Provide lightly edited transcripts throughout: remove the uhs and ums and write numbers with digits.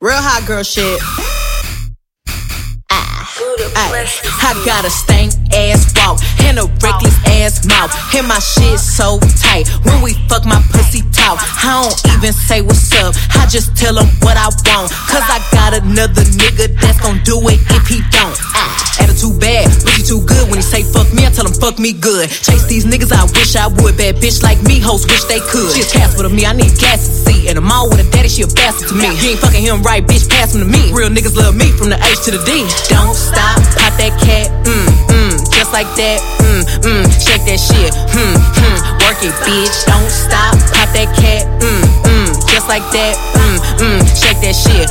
Real hot girl shit. I got a stank ass walk and a reckless ass mouth, and my shit so tight. When we fuck, my pussy talk. I don't even say what's up, I just tell him what I want. Cause I got another nigga that's gon' do it if he don't. Attitude bad, pussy too good. When he say fuck me, I tell him fuck me good. Chase these niggas, I wish I would. Bad bitch like me, hoes wish they could. She a Casper to me, I need gas to see. And I'm all with a daddy, she a bastard to me. You ain't fucking him right, bitch, pass him to me. Real niggas love me from the H to the D. Don't stop, pop that cat, just like that, shake that shit, work it, bitch. Don't stop, pop that cat, just like that, shake that shit,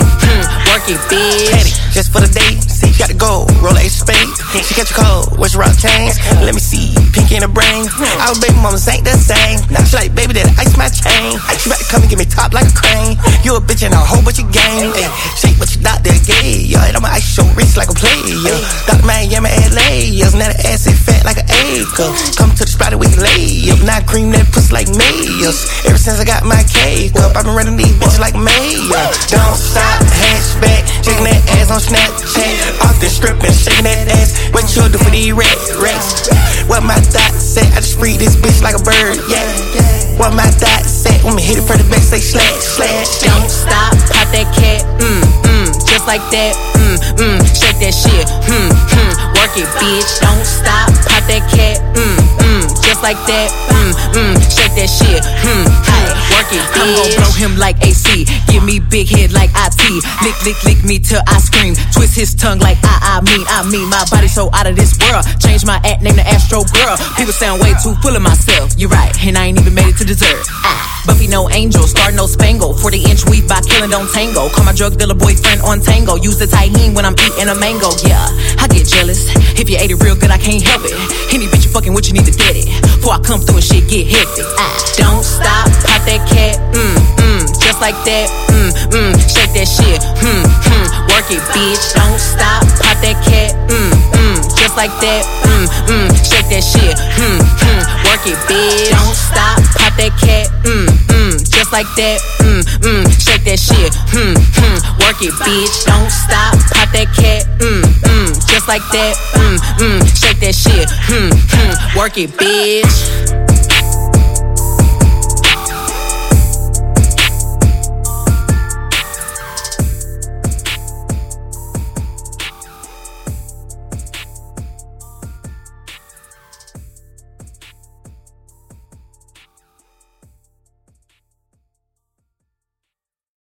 work it, bitch. Petty, just for the day, see, you gotta go, roll a spade. She catch a cold, what's your rock chain? Let me see, pink in the brain. Our baby mamas ain't the same. Now she like, baby, that ice my chain. She about to come and give me top like a crane. You a bitch and a whole bunch of game. Ay, shake what you doctor gay, yo. And I'ma ice your wrist like a player. Dr. Miami, LA, yo. Now the ass is fat like an acre. Come to the spot and we can lay up. Now I cream that pussy like mayors. Ever since I got my cake up, I've been running these bitches like mayor. Don't stop, hatchback, shaking that ass on Snapchat. Off the strip and shaking that ass. What you do for these rats? What my thoughts say? I just free this bitch like a bird, yeah. What my thoughts say? When me hit it for the back, say slash. Don't stop, pop that cat, just like that, shake that shit, work it, bitch. Don't stop, pop that cat, just like that, shake that shit, work it, bitch. I'm gon' blow him like AC, give me big head like IT, lick me till I scream, twist his tongue like I mean, my body so out of this world, change my act, name the Astro Girl. People sound way too full of myself, you're right, and I ain't even made it to dessert. Buffy no angel, star no spangle, 40-inch weave by killing don't tango. Call my drug dealer boyfriend on tango, use the tahini when I'm eating a mango. Yeah, I get jealous, if you ate it real good I can't help it. Any bitch you fucking with you need to get it, before I come through and shit get hectic. Don't stop, pop that cat, just like that, shake that shit, work it, bitch. Don't stop, pop that cat, just like that, shake that shit, work it, bitch. Don't stop, pop that cat, just like that, shake that shit, work it, bitch. Don't stop, pop that cat, just like that, shake that shit, work it, bitch.